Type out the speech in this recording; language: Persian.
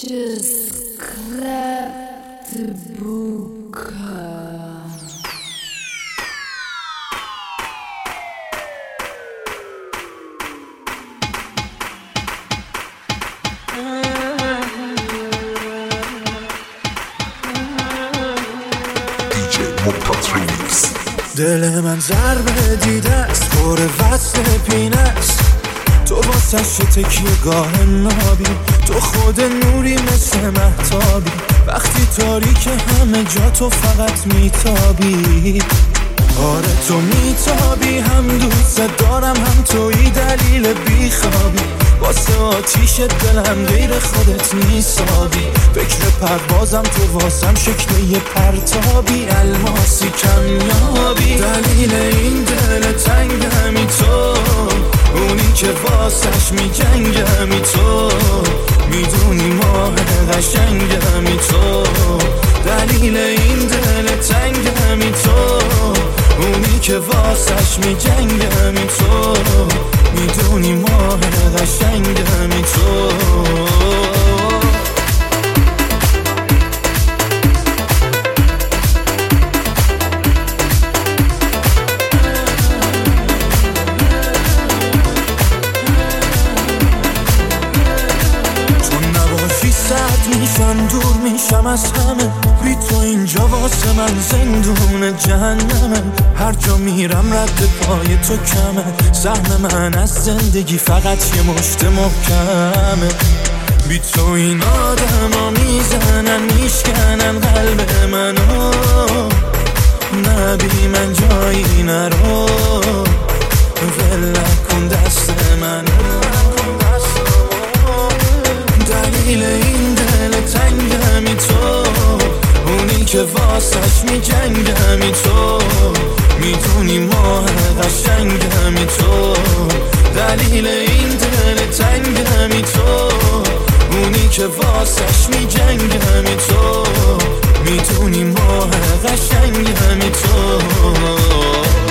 Just grab the book. دل من ضربه دیده است پر وصل پینه است، تو واسش تکیه گاه نابی، تو خود نوری مثل مهتابی، وقتی تاریک همه جا تو فقط میتابی. آره تو میتابی، هم دوست دارم هم توی دلیل بیخوابی، واسه آتیش دلم غیر خودت نیسابی، فکر پروازم تو واسم شکل یه پرتابی، الماسی کمیابی، دلیل این دل تنگمی تو، اونی که واسش میجنگمی تو، میدونی ماه قشنگمی تو، دلیل این دل تنگمی تو، اونی که واسش میجنگمی تو، میدونی ماه قشنگمی تو. میشم دور میشم از همه، بی تو اینجا واسه من زندون جهنمه، هر جا میرم رد پای تو کمه، سهم من از زندگی فقط یه مشت محکمه، بی تو این آدم ها میزنن میشکنن قلب منو، نه بی من جایی نرو، ول نکن دست منو، دلیل این دل تنگمی تو، اونی که واسش میجنگمی تو، میدونی ماه قشنگمی تو، دلیل این دل تنگمی تو، اونی که واسش میجنگمی تو، میدونی ماه قشنگمی تو.